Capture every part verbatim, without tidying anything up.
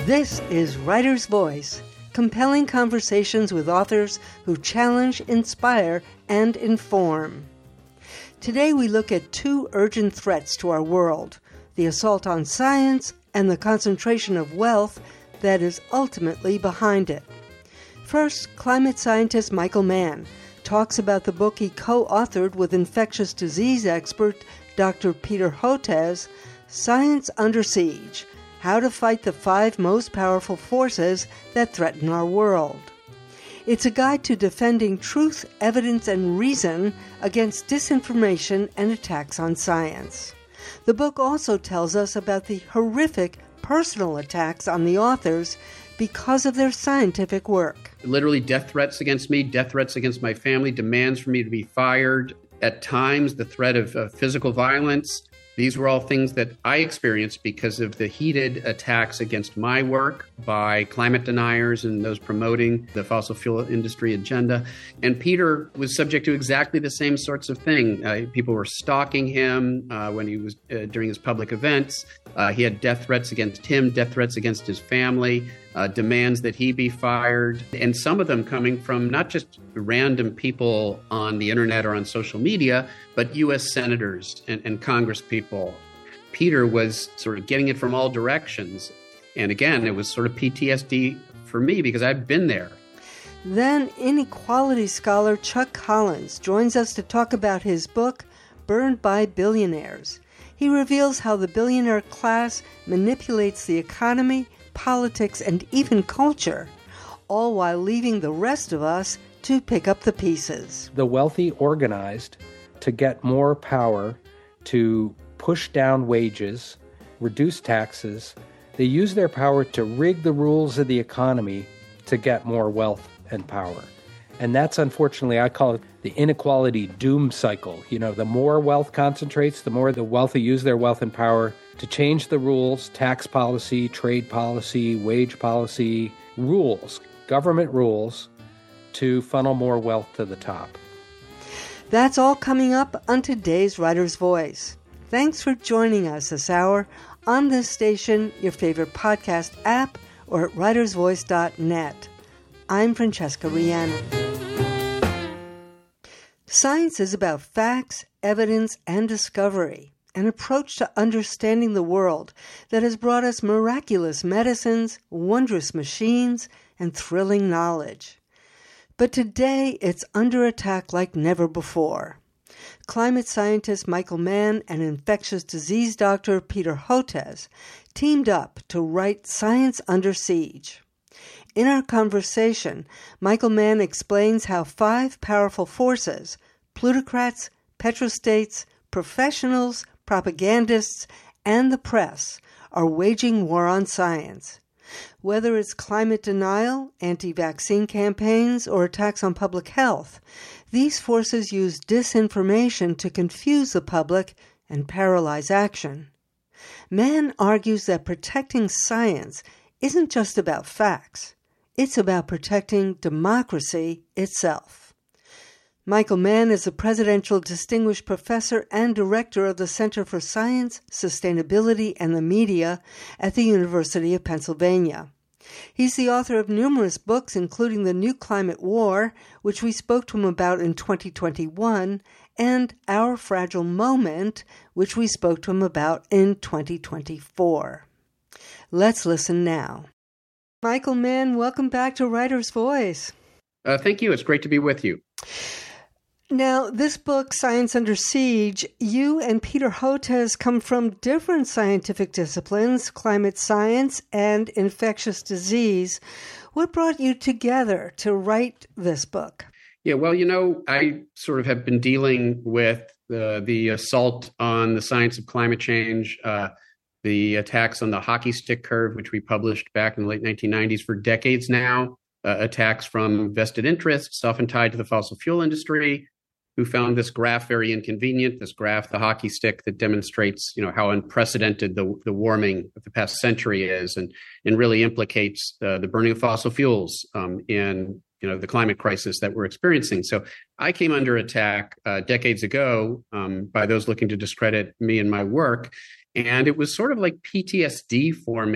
This is Writer's Voice, compelling conversations with authors who challenge, inspire, and inform. Today we look at two urgent threats to our world, the assault on science and the concentration of wealth that is ultimately behind it. First, climate scientist Michael Mann talks about the book he co-authored with infectious disease expert Doctor Peter Hotez, Science Under Siege: How to Fight the Five Most Powerful Forces That Threaten Our World. It's a guide to defending truth, evidence, and reason against disinformation and attacks on science. The book also tells us about the horrific personal attacks on the authors because of their scientific work. Literally death threats against me, death threats against my family, demands for me to be fired. At times, the threat of uh, physical violence. These were all things that I experienced because of the heated attacks against my work by climate deniers and those promoting the fossil fuel industry agenda. And Peter was subject to exactly the same sorts of thing. Uh, people were stalking him uh, when he was uh, during his public events. Uh, he had death threats against him, death threats against his family, uh, demands that he be fired. And some of them coming from not just random people on the internet or on social media, but U S senators and, and Congress people. Peter was sort of getting it from all directions. And again, it was sort of P T S D for me because I'd been there. Then inequality scholar Chuck Collins joins us to talk about his book, Burned by Billionaires. He reveals how the billionaire class manipulates the economy, politics, and even culture, all while leaving the rest of us to pick up the pieces. The wealthy organized to get more power, to push down wages, reduce taxes. They use their power to rig the rules of the economy to get more wealth and power. And that's, unfortunately, I call it the inequality doom cycle. You know, the more wealth concentrates, the more the wealthy use their wealth and power to change the rules, tax policy, trade policy, wage policy, rules, government rules, to funnel more wealth to the top. That's all coming up on today's Writer's Voice. Thanks for joining us this hour on this station, your favorite podcast app, or at writers voice dot net. I'm Francesca Rheannon. Science is about facts, evidence, and discovery, an approach to understanding the world that has brought us miraculous medicines, wondrous machines, and thrilling knowledge. But today, it's under attack like never before. Climate scientist Michael Mann and infectious disease doctor Peter Hotez teamed up to write Science Under Siege. In our conversation, Michael Mann explains how five powerful forces, plutocrats, petrostates, professionals, propagandists, and the press, are waging war on science. Whether it's climate denial, anti-vaccine campaigns, or attacks on public health, these forces use disinformation to confuse the public and paralyze action. Mann argues that protecting science isn't just about facts. It's about protecting democracy itself. Michael Mann is a Presidential Distinguished Professor and Director of the Center for Science, Sustainability, and the Media at the University of Pennsylvania. He's the author of numerous books, including The New Climate War, which we spoke to him about in twenty twenty-one, and Our Fragile Moment, which we spoke to him about in twenty twenty-four. Let's listen now. Michael Mann, welcome back to Writer's Voice. Uh, thank you. It's great to be with you. Now, this book, Science Under Siege, you and Peter Hotez come from different scientific disciplines, climate science and infectious disease. What brought you together to write this book? Yeah, well, you know, I sort of have been dealing with uh, the assault on the science of climate change, uh, the attacks on the hockey stick curve, which we published back in the late nineteen nineties for decades now, uh, attacks from vested interests, often tied to the fossil fuel industry, who found this graph very inconvenient, this graph, the hockey stick, that demonstrates, you know, how unprecedented the, the warming of the past century is, and, and really implicates uh, the burning of fossil fuels um, in, you know, the climate crisis that we're experiencing. So I came under attack uh, decades ago um, by those looking to discredit me and my work. And it was sort of like P T S D for me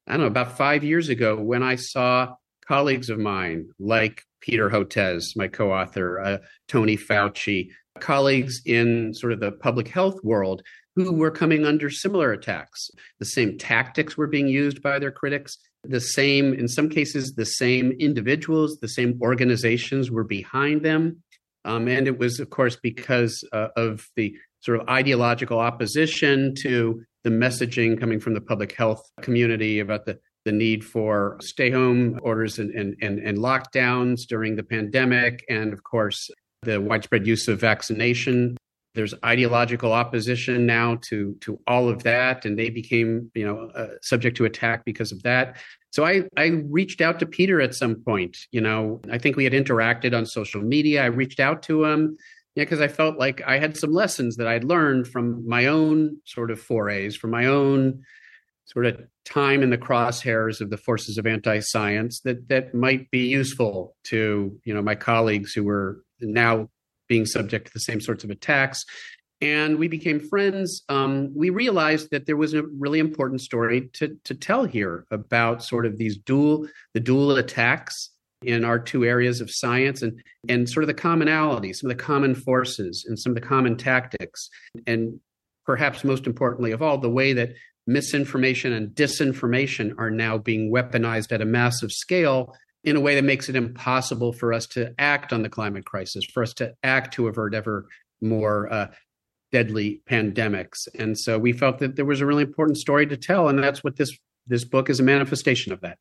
I don't know, about five years ago when I saw colleagues of mine like Peter Hotez, my co-author, uh, Tony Fauci, colleagues in sort of the public health world who were coming under similar attacks. The same tactics were being used by their critics. The same, in some cases, the same individuals, the same organizations were behind them. Um, and it was, of course, because uh, of the sort of ideological opposition to the messaging coming from the public health community about the, the need for stay-home orders and, and, and, and lockdowns during the pandemic. And, of course, the widespread use of vaccination. There's ideological opposition now to, to all of that. And they became, you know, uh, subject to attack because of that. So I, I reached out to Peter at some point. You know, I think we had interacted on social media. I reached out to him yeah, because I felt like I had some lessons that I'd learned from my own sort of forays, from my own sort of time in the crosshairs of the forces of anti-science that that might be useful to, you know, my colleagues who were now being subject to the same sorts of attacks. And we became friends. Um, we realized that there was a really important story to, to tell here about sort of these dual, the dual attacks in our two areas of science and, and sort of the commonalities, some of the common forces and some of the common tactics. And perhaps most importantly of all, the way that misinformation and disinformation are now being weaponized at a massive scale in a way that makes it impossible for us to act on the climate crisis, for us to act to avert ever more uh, deadly pandemics. And so we felt that there was a really important story to tell. And that's what this, this book is a manifestation of that.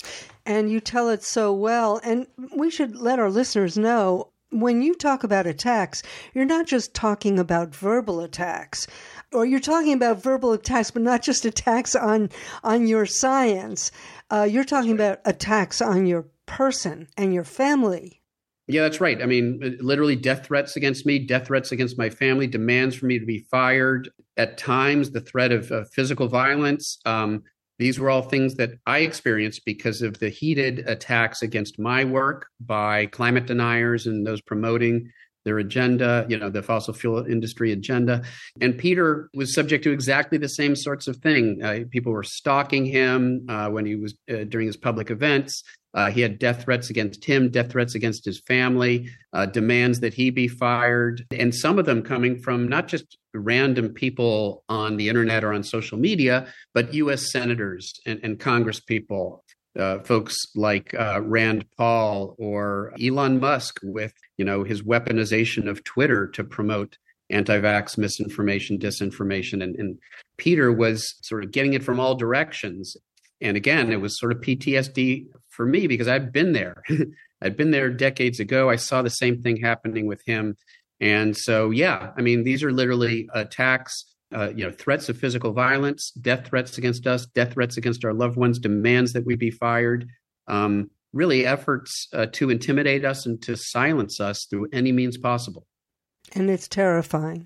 And you tell it so well. And we should let our listeners know, when you talk about attacks, you're not just talking about verbal attacks, or you're talking about verbal attacks, but not just attacks on, on your science. Uh, you're talking about attacks on your person and your family. Yeah, that's right. I mean, literally death threats against me, death threats against my family, demands for me to be fired. At times, the threat of uh, physical violence. Um, these were all things that I experienced because of the heated attacks against my work by climate deniers and those promoting their agenda, you know, the fossil fuel industry agenda. And Peter was subject to exactly the same sorts of thing. Uh, people were stalking him uh, when he was uh, during his public events. Uh, he had death threats against him, death threats against his family, uh, demands that he be fired. And some of them coming from not just random people on the internet or on social media, but U S senators and, and Congress people. Uh, folks like uh, Rand Paul or Elon Musk with, you know, his weaponization of Twitter to promote anti-vax misinformation, disinformation. And, and Peter was sort of getting it from all directions. And again, it was sort of P T S D for me because I'd been there. I'd been there decades ago. I saw the same thing happening with him. And so, yeah, I mean, these are literally attacks. Uh, you know, threats of physical violence, death threats against us, death threats against our loved ones, demands that we be fired, um, really efforts uh, to intimidate us and to silence us through any means possible. And it's terrifying.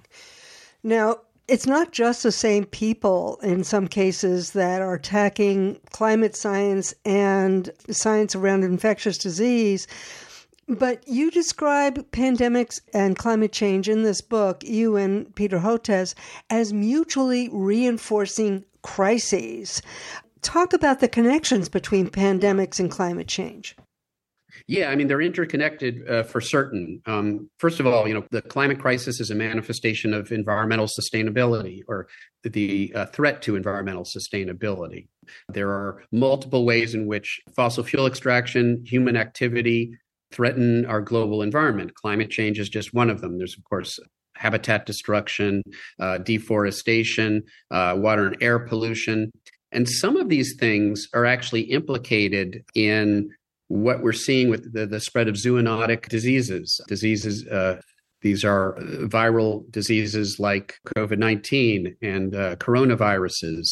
Now, it's not just the same people in some cases that are attacking climate science and science around infectious disease. But you describe pandemics and climate change in this book, you and Peter Hotez, as mutually reinforcing crises. Talk about the connections between pandemics and climate change. Yeah, I mean, they're interconnected uh, for certain. Um, first of all, you know, the climate crisis is a manifestation of environmental sustainability or the uh, threat to environmental sustainability. There are multiple ways in which fossil fuel extraction, human activity, threaten our global environment. Climate change is just one of them. There's, of course, habitat destruction, uh, deforestation, uh, water and air pollution. And some of these things are actually implicated in what we're seeing with the, the spread of zoonotic diseases. Diseases, uh, these are viral diseases like COVID nineteen and uh, coronaviruses,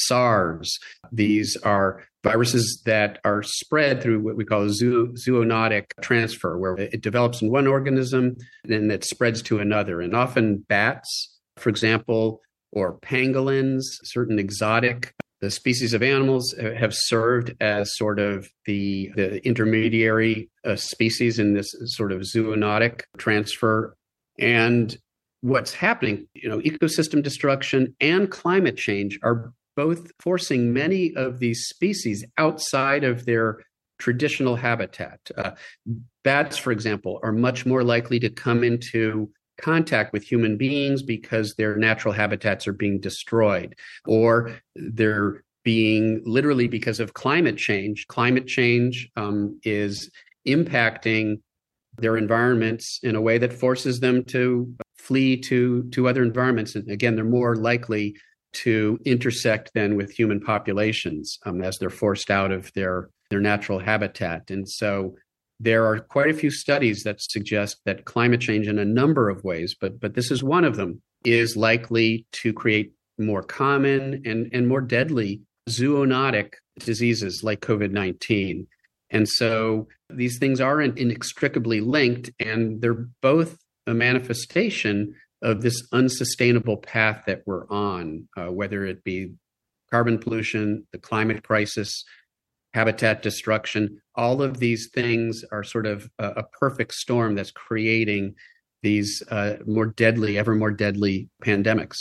SARS. These are viruses that are spread through what we call a zoo, zoonotic transfer, where it develops in one organism and then it spreads to another. And often bats, for example, or pangolins, certain exotic the species of animals have served as sort of the, the intermediary uh, species in this sort of zoonotic transfer. And what's happening, you know, ecosystem destruction and climate change are both forcing many of these species outside of their traditional habitat. Uh, bats, for example, are much more likely to come into contact with human beings because their natural habitats are being destroyed, or they're being literally because of climate change. Climate change um, is impacting their environments in a way that forces them to flee to, to other environments. And again, they're more likely to intersect then with human populations um, as they're forced out of their, their natural habitat. And so there are quite a few studies that suggest that climate change in a number of ways, but but this is one of them, is likely to create more common and, and more deadly zoonotic diseases like COVID nineteen. And so these things are inextricably linked, and they're both a manifestation of this unsustainable path that we're on, uh, whether it be carbon pollution, the climate crisis, habitat destruction. All of these things are sort of a, a perfect storm that's creating these uh, more deadly, ever more deadly pandemics.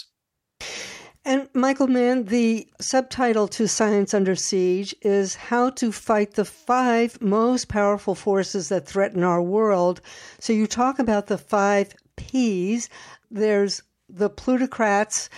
And Michael Mann, the subtitle to Science Under Siege is How to Fight the Five Most Powerful Forces That Threaten Our World. So you talk about the five Ps. There's the plutocrats,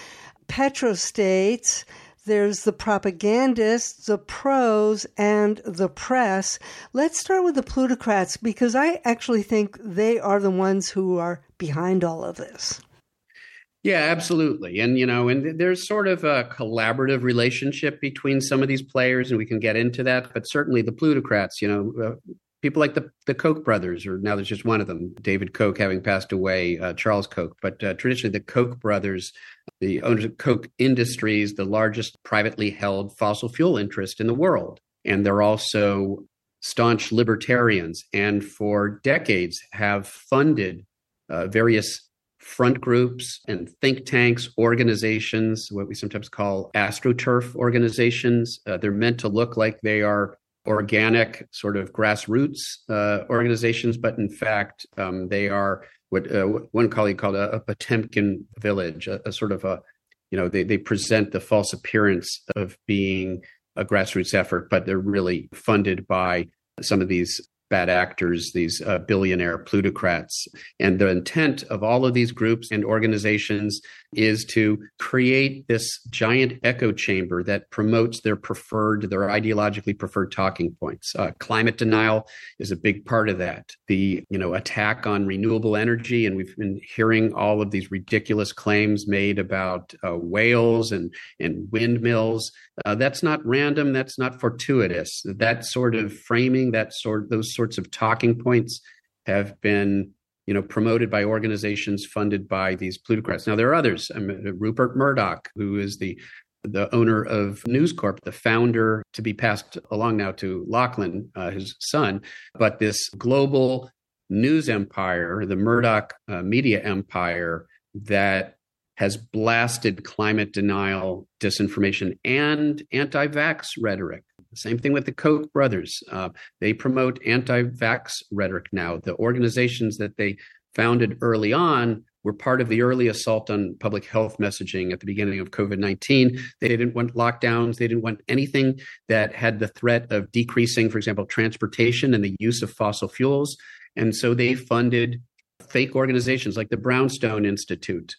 petrostates, there's the propagandists, the pros, and the press. Let's start with the plutocrats, because I actually think they are the ones who are behind all of this. Yeah, absolutely. And, you know, and there's sort of a collaborative relationship between some of these players, and we can get into that. But certainly the plutocrats, you know, uh, people like the, the Koch brothers, or now there's just one of them, David Koch having passed away, uh, Charles Koch. But uh, traditionally the Koch brothers, the owners of Koch Industries, the largest privately held fossil fuel interest in the world. And they're also staunch libertarians, and for decades have funded uh, various front groups and think tanks, organizations, what we sometimes call AstroTurf organizations. Uh, they're meant to look like they are organic, sort of grassroots uh, organizations, but in fact, um, they are what uh, one colleague called a, a Potemkin village, a, a sort of a, you know, they, they present the false appearance of being a grassroots effort, but they're really funded by some of these bad actors, these uh, billionaire plutocrats. And the intent of all of these groups and organizations is to create this giant echo chamber that promotes their preferred, their ideologically preferred talking points. Uh, climate denial is a big part of that. The, you know, attack on renewable energy, and we've been hearing all of these ridiculous claims made about uh, whales and, and windmills. Uh, that's not random. That's not fortuitous. That sort of framing, that sort, those sorts of talking points have been, you know, promoted by organizations funded by these plutocrats. Now, there are others. I mean, Rupert Murdoch, who is the the owner of News Corp, the founder, to be passed along now to Lachlan, uh, his son. But this global news empire, the Murdoch uh, media empire, that has blasted climate denial, disinformation, and anti-vax rhetoric. Same thing with the Koch brothers. Uh, they promote anti-vax rhetoric now. The organizations that they founded early on were part of the early assault on public health messaging at the beginning of COVID nineteen. They didn't want lockdowns. They didn't want anything that had the threat of decreasing, for example, transportation and the use of fossil fuels. And so they funded fake organizations like the Brownstone Institute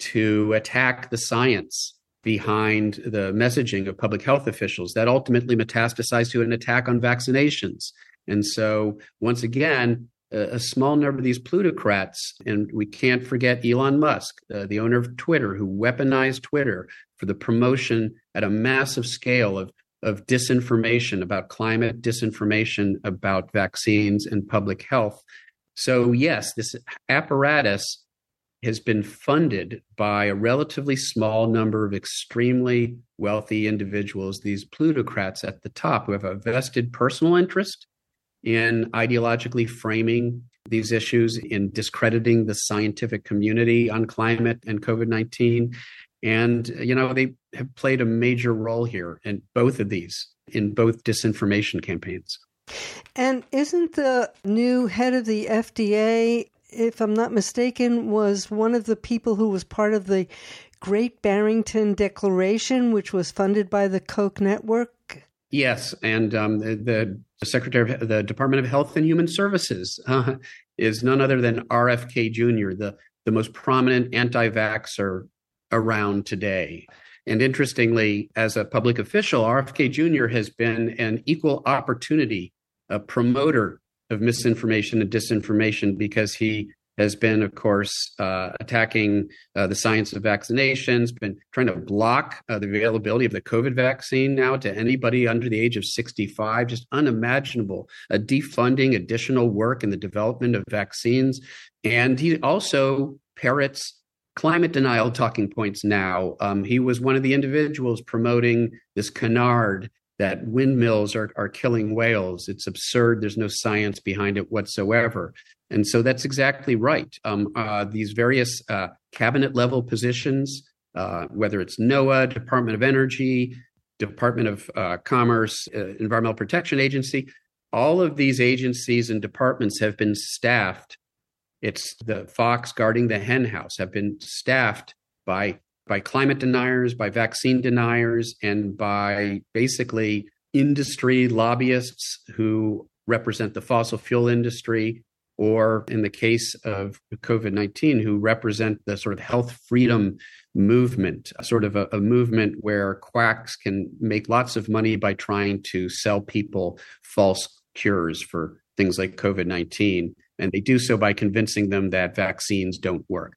to attack the science behind the messaging of public health officials. That ultimately metastasized to an attack on vaccinations. And so, once again, a, a small number of these plutocrats, and we can't forget Elon Musk, uh, the owner of Twitter, who weaponized Twitter for the promotion at a massive scale of, of disinformation about climate, disinformation about vaccines and public health. So, yes, this apparatus has been funded by a relatively small number of extremely wealthy individuals, these plutocrats at the top, who have a vested personal interest in ideologically framing these issues, in discrediting the scientific community on climate and COVID nineteen. And, you know, they have played a major role here in both of these, in both disinformation campaigns. And isn't the new head of the F D A, if I'm not mistaken, was one of the people who was part of the Great Barrington Declaration, which was funded by the Koch network? Yes, and um, the, the Secretary of the Department of Health and Human Services uh, is none other than R F K Junior, the, the most prominent anti-vaxxer around today. And interestingly, as a public official, R F K Junior has been an equal opportunity a promoter of misinformation and disinformation because he has been, of course, uh, attacking uh, the science of vaccinations, been trying to block uh, the availability of the COVID vaccine now to anybody under the age of sixty-five, just unimaginable, uh, defunding additional work in the development of vaccines. And he also parrots climate denial talking points now. Um, he was one of the individuals promoting this canard that windmills are, are killing whales. It's absurd. There's no science behind it whatsoever. And so that's exactly right. Um, uh, these various uh, cabinet level positions, uh, whether it's NOAA, Department of Energy, Department of uh, Commerce, uh, Environmental Protection Agency, all of these agencies and departments have been staffed. It's the fox guarding the hen house, have been staffed by by climate deniers, by vaccine deniers, and by basically industry lobbyists who represent the fossil fuel industry, or in the case of COVID nineteen, who represent the sort of health freedom movement, sort of a, a movement where quacks can make lots of money by trying to sell people false cures for things like COVID nineteen. And they do so by convincing them that vaccines don't work.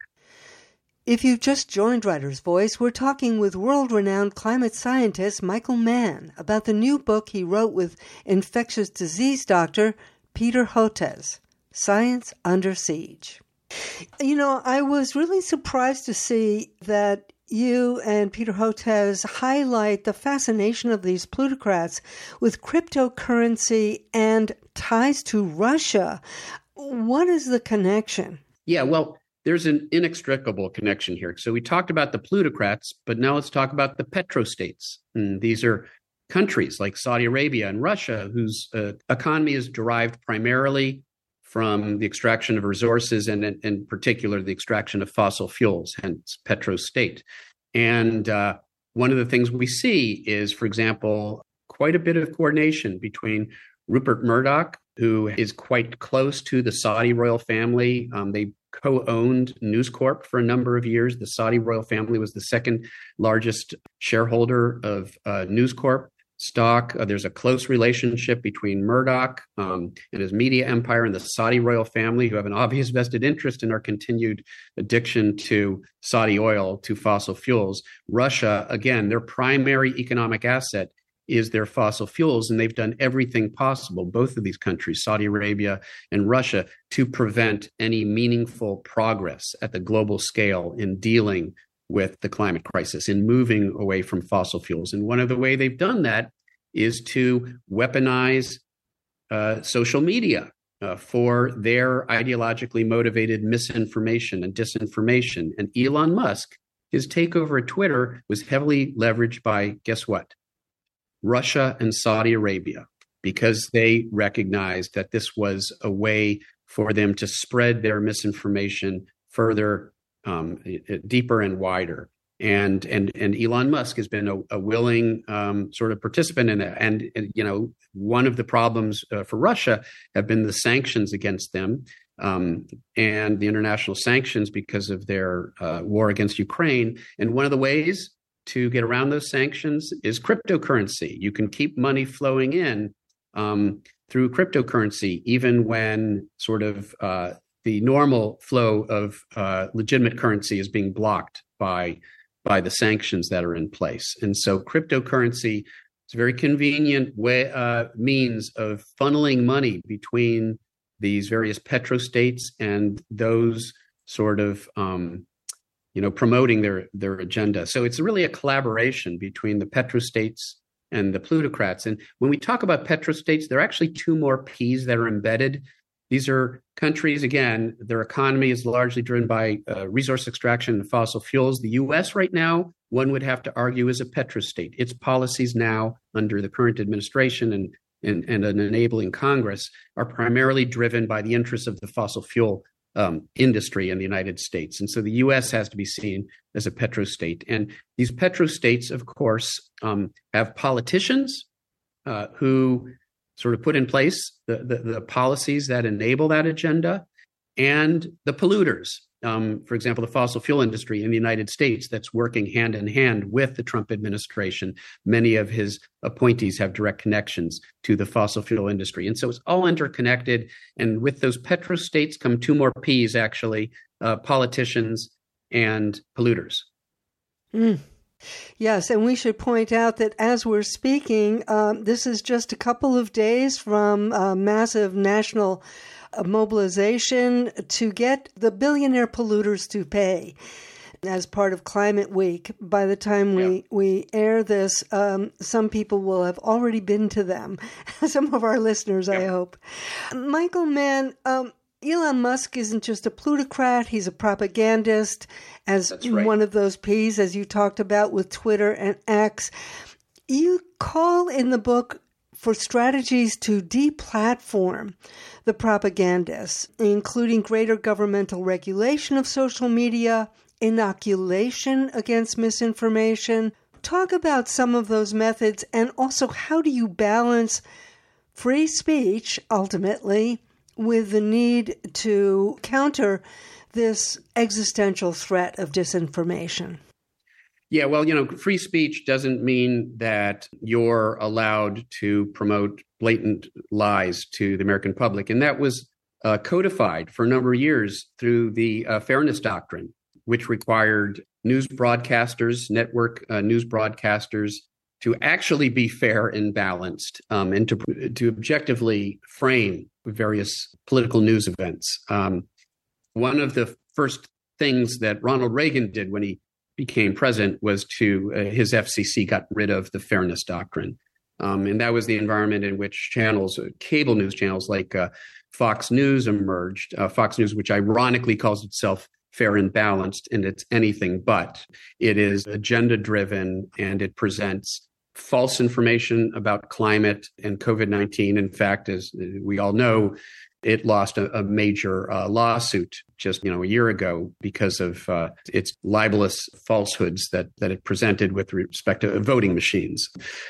If you've just joined Writer's Voice, we're talking with world-renowned climate scientist Michael Mann about the new book he wrote with infectious disease doctor Peter Hotez, Science Under Siege. You know, I was really surprised to see that you and Peter Hotez highlight the fascination of these plutocrats with cryptocurrency and ties to Russia. What is the connection? Yeah, well, there's an inextricable connection here. So we talked about the plutocrats, but now let's talk about the petrostates. And these are countries like Saudi Arabia and Russia, whose uh, economy is derived primarily from the extraction of resources and in, in particular the extraction of fossil fuels, hence petrostate. And uh, one of the things we see is, for example, quite a bit of coordination between Rupert Murdoch, who is quite close to the Saudi royal family. Um, they co-owned News Corp for a number of years. The Saudi royal family was the second largest shareholder of uh, News Corp stock. Uh, there's a close relationship between Murdoch um, and his media empire and the Saudi royal family, who have an obvious vested interest in our continued addiction to Saudi oil, to fossil fuels. Russia, again, their primary economic asset is their fossil fuels, and they've done everything possible, both of these countries, Saudi Arabia and Russia, to prevent any meaningful progress at the global scale in dealing with the climate crisis, in moving away from fossil fuels. And one of the ways they've done that is to weaponize uh, social media uh, for their ideologically motivated misinformation and disinformation. And Elon Musk, his takeover at Twitter was heavily leveraged by, guess what? Russia and Saudi Arabia, because they recognized that this was a way for them to spread their misinformation further, um, deeper and wider. And and and Elon Musk has been a, a willing um, sort of participant in that. And, and you know, one of the problems uh, for Russia have been the sanctions against them um, and the international sanctions because of their uh, war against Ukraine. And one of the ways to get around those sanctions is cryptocurrency. You can keep money flowing in um, through cryptocurrency, even when sort of uh, the normal flow of uh, legitimate currency is being blocked by by the sanctions that are in place. And so cryptocurrency is a very convenient way uh, means of funneling money between these various petrostates and those sort of um, you know, promoting their their agenda. So it's really a collaboration between the petrostates and the plutocrats. And when we talk about petrostates, there are actually two more P's that are embedded. These are countries, again, their economy is largely driven by uh, resource extraction and fossil fuels. The U S right now, one would have to argue, is a petrostate. Its policies now, under the current administration and, and, and an enabling Congress, are primarily driven by the interests of the fossil fuel um, industry in the United States. And so the U S has to be seen as a petrostate. And these petrostates, of course, um, have politicians uh, who sort of put in place the, the, the policies that enable that agenda, and the polluters. Um, for example, the fossil fuel industry in the United States that's working hand in hand with the Trump administration. Many of his appointees have direct connections to the fossil fuel industry. And so it's all interconnected. And with those petrostates come two more P's, actually, uh, politicians and polluters. Mm. Yes, and we should point out that as we're speaking, um, this is just a couple of days from a massive national mobilization to get the billionaire polluters to pay as part of Climate Week. By the time we, yeah. we air this, um, some people will have already been to them. Some of our listeners, yeah. I hope. Michael Mann, um, Elon Musk isn't just a plutocrat, he's a propagandist, as right. one of those P's, as you talked about with Twitter and X. You call in the book for strategies to deplatform the propagandists, including greater governmental regulation of social media, inoculation against misinformation. Talk about some of those methods, and also how do you balance free speech, ultimately, with the need to counter this existential threat of disinformation? Yeah, well, you know, free speech doesn't mean that you're allowed to promote blatant lies to the American public. And that was uh, codified for a number of years through the uh, Fairness Doctrine, which required news broadcasters, network uh, news broadcasters, to actually be fair and balanced, um, and to, to objectively frame various political news events. Um, one of the first things that Ronald Reagan did when he became president was to, uh, his F C C got rid of the Fairness Doctrine. Um, and that was the environment in which channels, uh, cable news channels like uh, Fox News emerged. Uh, Fox News, which ironically calls itself fair and balanced, and it's anything but. It is agenda-driven, and it presents false information about climate and COVID nineteen. In fact, as we all know, it lost a, a major uh, lawsuit just, you know, a year ago because of uh, its libelous falsehoods that that it presented with respect to voting machines.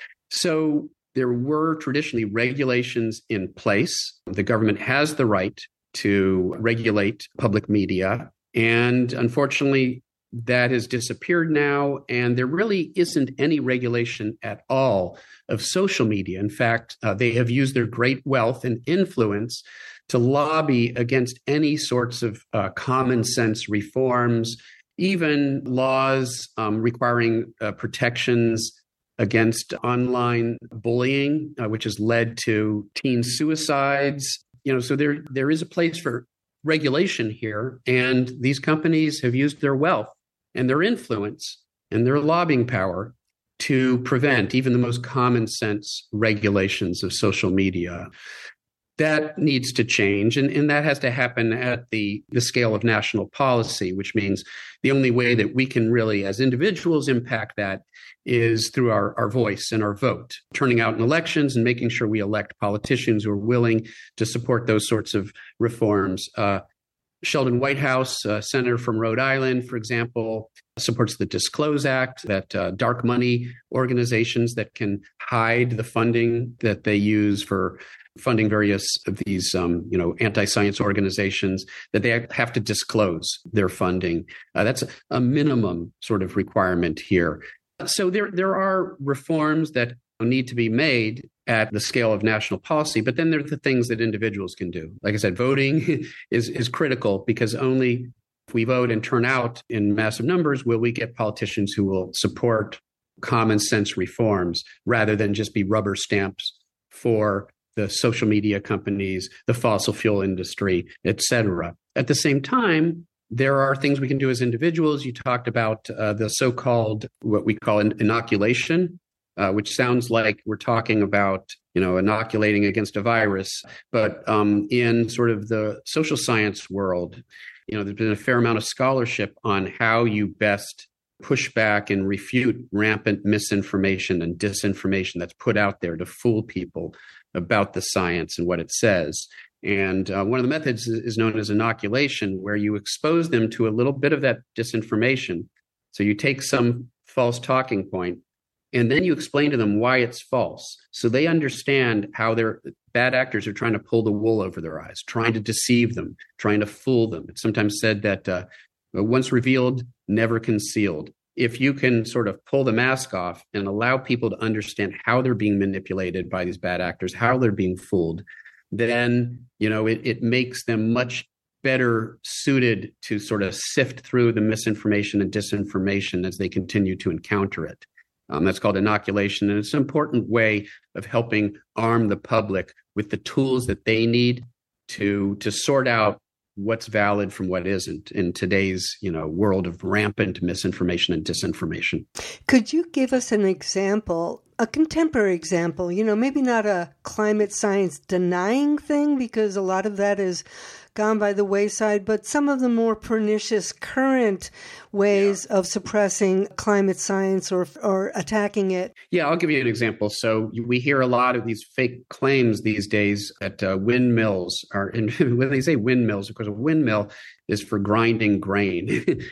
So there were traditionally regulations in place. The government has the right to regulate public media, and unfortunately, that has disappeared now, and there really isn't any regulation at all of social media. In fact, uh, they have used their great wealth and influence to lobby against any sorts of uh, common sense reforms, even laws um, requiring uh, protections against online bullying, uh, which has led to teen suicides. You know, so there there is a place for regulation here, and these companies have used their wealth and their influence and their lobbying power to prevent even the most common sense regulations of social media. That needs to change, and, and that has to happen at the, the scale of national policy, which means the only way that we can really, as individuals, impact that is through our, our voice and our vote, turning out in elections and making sure we elect politicians who are willing to support those sorts of reforms. Uh, Sheldon Whitehouse, a senator from Rhode Island, for example, supports the Disclose Act, that uh, dark money organizations that can hide the funding that they use for funding various of these, um, you know, anti-science organizations, that they have to disclose their funding. Uh, that's a minimum sort of requirement here. So there, there are reforms that need to be made at the scale of national policy, but then there are the things that individuals can do. Like I said, voting is is critical, because only if we vote and turn out in massive numbers will we get politicians who will support common sense reforms rather than just be rubber stamps for the social media companies, the fossil fuel industry, et cetera. At the same time, there are things we can do as individuals. You talked about uh, the so-called, what we call in- inoculation, uh, which sounds like we're talking about, you know, inoculating against a virus. But um, in sort of the social science world, you know, there's been a fair amount of scholarship on how you best push back and refute rampant misinformation and disinformation that's put out there to fool people about the science and what it says. And uh, one of the methods is known as inoculation, where you expose them to a little bit of that disinformation. So you take some false talking point, and then you explain to them why it's false. So they understand how their bad actors are trying to pull the wool over their eyes, trying to deceive them, trying to fool them. It's sometimes said that uh, once revealed, never concealed. If you can sort of pull the mask off and allow people to understand how they're being manipulated by these bad actors, how they're being fooled, then, you know, it, it makes them much better suited to sort of sift through the misinformation and disinformation as they continue to encounter it. Um, that's called inoculation. And it's an important way of helping arm the public with the tools that they need to, to sort out what's valid from what isn't in today's, you know, world of rampant misinformation and disinformation. Could you give us an example, a contemporary example, you know, maybe not a climate science denying thing, because a lot of that is gone by the wayside, but some of the more pernicious current ways yeah. of suppressing climate science or or attacking it? Yeah, I'll give you an example. So we hear a lot of these fake claims these days that uh, windmills are, and when they say windmills, of course, a windmill is for grinding grain.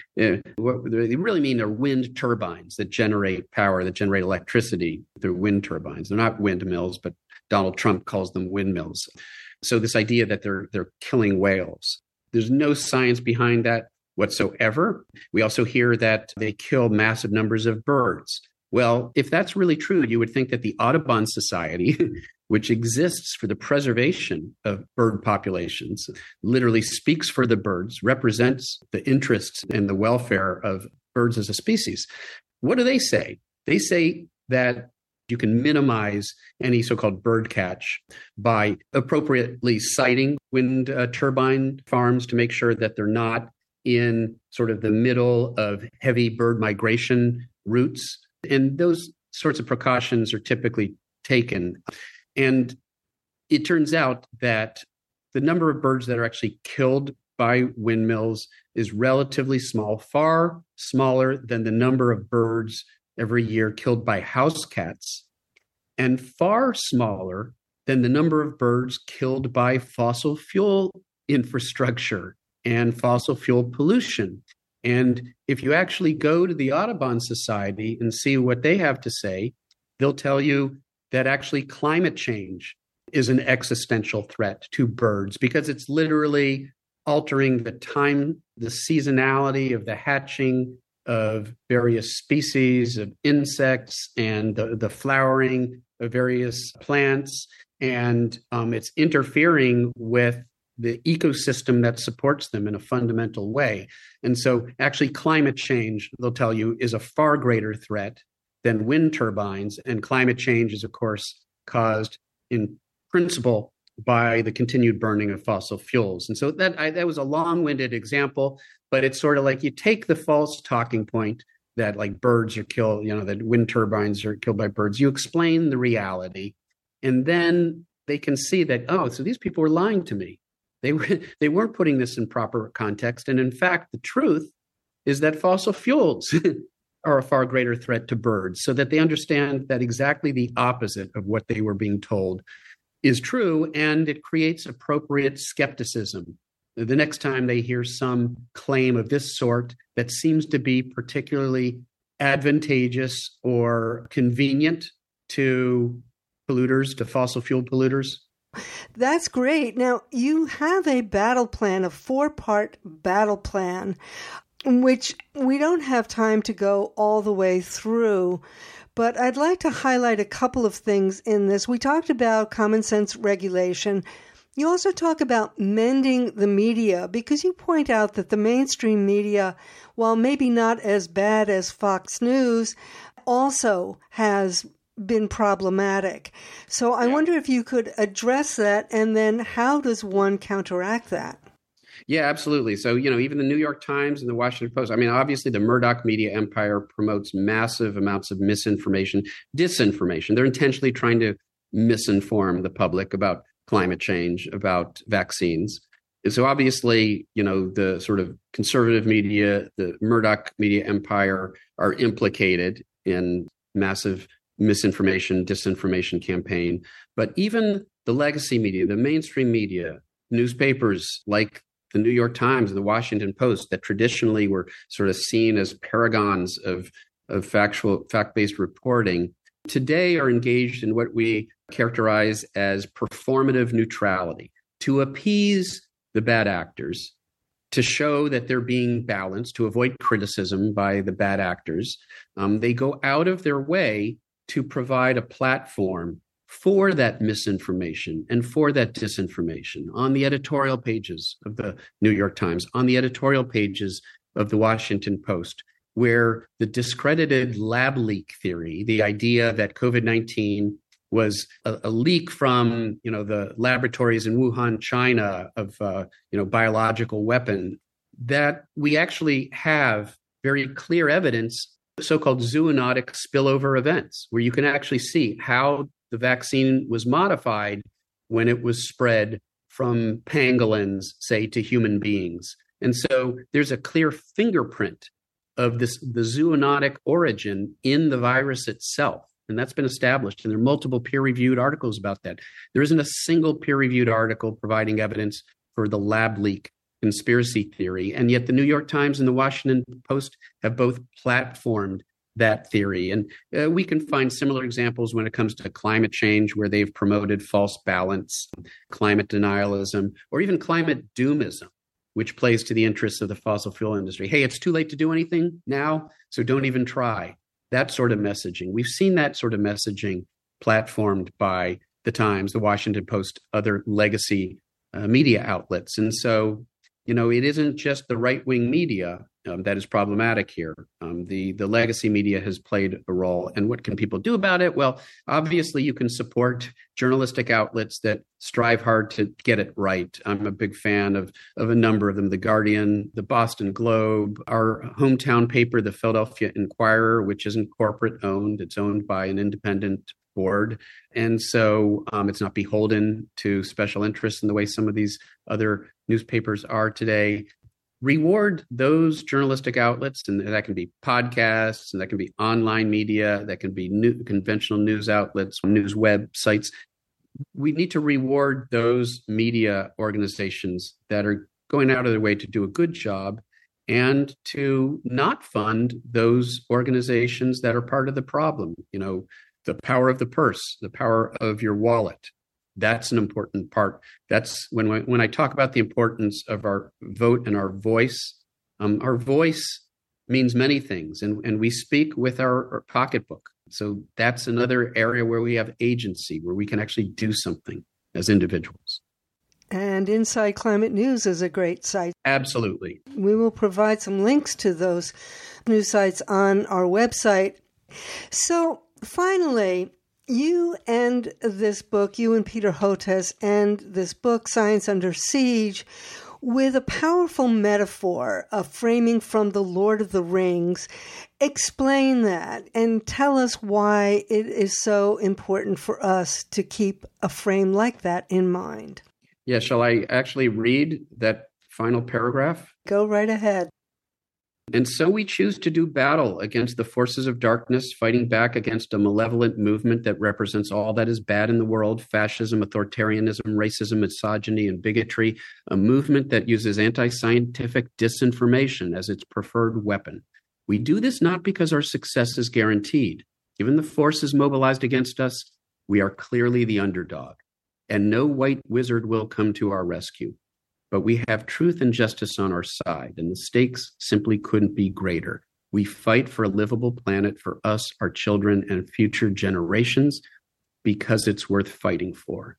What they really mean are wind turbines that generate power, that generate electricity through wind turbines. They're not windmills, but Donald Trump calls them windmills. So this idea that they're they're killing whales, there's no science behind that whatsoever. We also hear that they kill massive numbers of birds. Well, if that's really true, you would think that the Audubon Society, which exists for the preservation of bird populations, literally speaks for the birds, represents the interests and the welfare of birds as a species. What do they say? They say that you can minimize any so-called bird catch by appropriately siting wind uh, turbine farms to make sure that they're not in sort of the middle of heavy bird migration routes. And those sorts of precautions are typically taken. And it turns out that the number of birds that are actually killed by windmills is relatively small, far smaller than the number of birds every year killed by house cats, and far smaller than the number of birds killed by fossil fuel infrastructure and fossil fuel pollution. And if you actually go to the Audubon Society and see what they have to say, they'll tell you that actually climate change is an existential threat to birds because it's literally altering the time, the seasonality of the hatching of various species of insects and the, the flowering of various plants. And um, it's interfering with the ecosystem that supports them in a fundamental way. And so actually climate change, they'll tell you, is a far greater threat than wind turbines. And climate change is, of course, caused in principle by the continued burning of fossil fuels. And so that I, that was a long-winded example, but it's sort of like you take the false talking point that like birds are killed, you know, that wind turbines are killed by birds. You explain the reality, and then they can see that, oh, so these people were lying to me. They were, they weren't putting this in proper context. And in fact, the truth is that fossil fuels are a far greater threat to birds, so that they understand that exactly the opposite of what they were being told is true, and it creates appropriate skepticism. The next time they hear some claim of this sort that seems to be particularly advantageous or convenient to polluters, to fossil fuel polluters. That's great. Now, you have a battle plan, a four-part battle plan, which we don't have time to go all the way through. But I'd like to highlight a couple of things in this. We talked about common sense regulation. You also talk about mending the media, because you point out that the mainstream media, while maybe not as bad as Fox News, also has been problematic. So I yeah. wonder if you could address that, and then how does one counteract that? Yeah, absolutely. So, you know, even the New York Times and the Washington Post, I mean, obviously the Murdoch media empire promotes massive amounts of misinformation, disinformation. They're intentionally trying to misinform the public about climate change, about vaccines. And so obviously, you know, the sort of conservative media, the Murdoch media empire are implicated in massive misinformation, disinformation campaign. But even the legacy media, the mainstream media, newspapers like the New York Times and the Washington Post that traditionally were sort of seen as paragons of, of factual, fact-based reporting, today are engaged in what we characterize as performative neutrality, to appease the bad actors, to show that they're being balanced, to avoid criticism by the bad actors. Um, they go out of their way to provide a platform for that misinformation and for that disinformation on the editorial pages of the New York Times, on the editorial pages of the Washington Post, where the discredited lab leak theory, the idea that COVID nineteen was a, a leak from, you know, the laboratories in Wuhan, China, of, uh, you know, biological weapon, that we actually have very clear evidence, so-called zoonotic spillover events, where you can actually see how the vaccine was modified when it was spread from pangolins, say, to human beings. And so there's a clear fingerprint of this, the zoonotic origin in the virus itself. And that's been established. And there are multiple peer-reviewed articles about that. There isn't a single peer-reviewed article providing evidence for the lab leak conspiracy theory. And yet the New York Times and the Washington Post have both platformed that theory. And uh, we can find similar examples when it comes to climate change, where they've promoted false balance, climate denialism, or even climate doomism, which plays to the interests of the fossil fuel industry. Hey, it's too late to do anything now, so don't even try. That sort of messaging. We've seen that sort of messaging platformed by the Times, the Washington Post, other legacy uh, media outlets. And so, you know, it isn't just the right-wing media um, that is problematic here. Um, the, the legacy media has played a role. And what can people do about it? Well, obviously, you can support journalistic outlets that strive hard to get it right. I'm a big fan of, of a number of them: The Guardian, the Boston Globe, our hometown paper, the Philadelphia Inquirer, which isn't corporate owned. It's owned by an independent board. And so um, it's not beholden to special interests in the way some of these other newspapers are today. Reward those journalistic outlets, and that can be podcasts, and that can be online media, that can be new, conventional news outlets, news websites. We need to reward those media organizations that are going out of their way to do a good job, and to not fund those organizations that are part of the problem. You know, the power of the purse, the power of your wallet. That's an important part. That's when when I talk about the importance of our vote and our voice. Um, our voice means many things, and, and we speak with our, our pocketbook. So that's another area where we have agency, where we can actually do something as individuals. And Inside Climate News is a great site. Absolutely. We will provide some links to those news sites on our website. So finally, you and this book, you and Peter Hotez, and this book, Science Under Siege, with a powerful metaphor, a framing from The Lord of the Rings. Explain that and tell us why it is so important for us to keep a frame like that in mind. Yeah, shall I actually read that final paragraph? Go right ahead. And so we choose to do battle against the forces of darkness, fighting back against a malevolent movement that represents all that is bad in the world: fascism, authoritarianism, racism, misogyny, and bigotry, a movement that uses anti-scientific disinformation as its preferred weapon. We do this not because our success is guaranteed. Given the forces mobilized against us, we are clearly the underdog, and no white wizard will come to our rescue. But we have truth and justice on our side, and the stakes simply couldn't be greater. We fight for a livable planet for us, our children, and future generations because it's worth fighting for.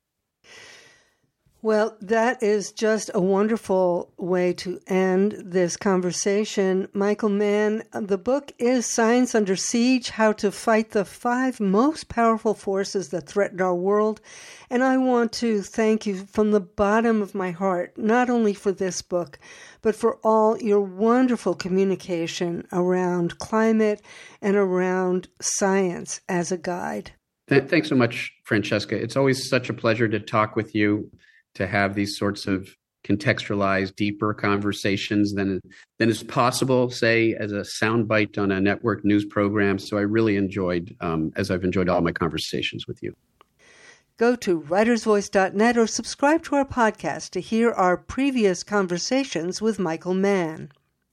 Well, that is just a wonderful way to end this conversation. Michael Mann, the book is Science Under Siege: How to Fight the Five Most Powerful Forces That Threaten Our World. And I want to thank you from the bottom of my heart, not only for this book, but for all your wonderful communication around climate and around science as a guide. Th- thanks so much, Francesca. It's always such a pleasure to talk with you, to have these sorts of contextualized, deeper conversations than than is possible, say, as a soundbite on a network news program. So I really enjoyed, um, as I've enjoyed all my conversations with you. Go to writers voice dot net or subscribe to our podcast to hear our previous conversations with Michael Mann.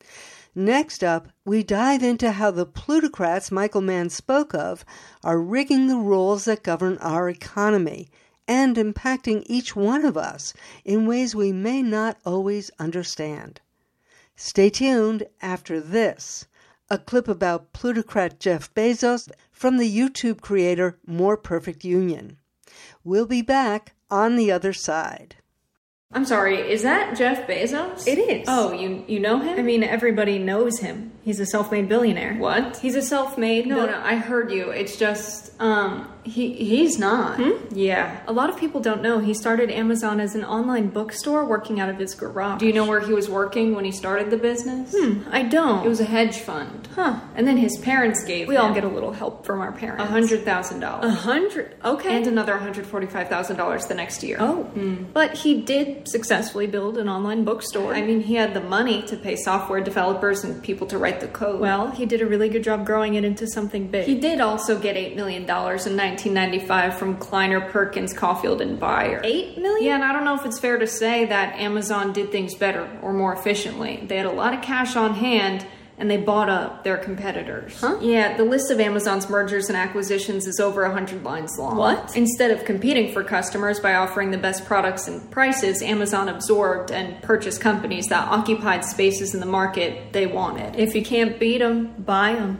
Next up, we dive into how the plutocrats Michael Mann spoke of are rigging the rules that govern our economy and impacting each one of us in ways we may not always understand. Stay tuned after this, a clip about plutocrat Jeff Bezos from the YouTube creator More Perfect Union. We'll be back on the other side. I'm sorry, is that Jeff Bezos? It is. Oh, you you know him? I mean, everybody knows him. He's a self-made billionaire. What? He's a self-made... No, bil- no, I heard you. It's just, um, he he's not. Hmm? Yeah. A lot of people don't know he started Amazon as an online bookstore working out of his garage. Do you know where he was working when he started the business? Hmm, I don't. It was a hedge fund. Huh. And then his parents gave We him all get a little help from our parents. a hundred thousand dollars. A hundred? Okay. And another one hundred forty-five thousand dollars the next year. Oh. Mm. But he did successfully build an online bookstore. I mean, he had the money to pay software developers and people to write the code. Well, he did a really good job growing it into something big. He did also get eight million dollars in nineteen ninety-five from Kleiner Perkins, Caulfield and Bayer. Eight million? Yeah, and I don't know if it's fair to say that Amazon did things better or more efficiently. They had a lot of cash on hand, and they bought up their competitors. Huh? Yeah, the list of Amazon's mergers and acquisitions is over one hundred lines long. What? Instead of competing for customers by offering the best products and prices, Amazon absorbed and purchased companies that occupied spaces in the market they wanted. If you can't beat them, buy them.